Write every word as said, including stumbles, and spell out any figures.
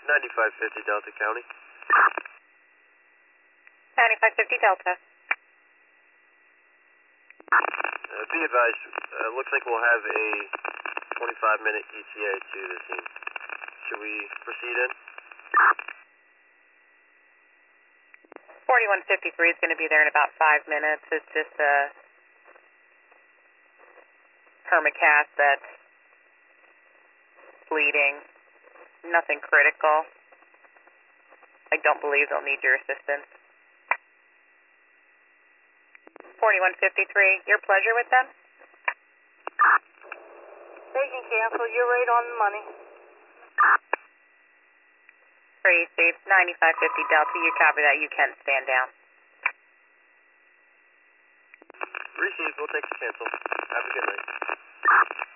ninety-five fifty Delta County. ninety-five fifty Delta. Uh, be advised, uh, looks like we'll have a twenty-five minute E T A to the scene. Should we proceed in? forty-one fifty-three is going to be there in about five minutes. It's just a permacast that's bleeding. Nothing critical. I don't believe they'll need your assistance. forty-one fifty-three, your pleasure with them? They can cancel. You're right on the money. Tracy, ninety-five fifty Delta, you copy that. You can stand down. Received, we'll take the cancel. Have a good night.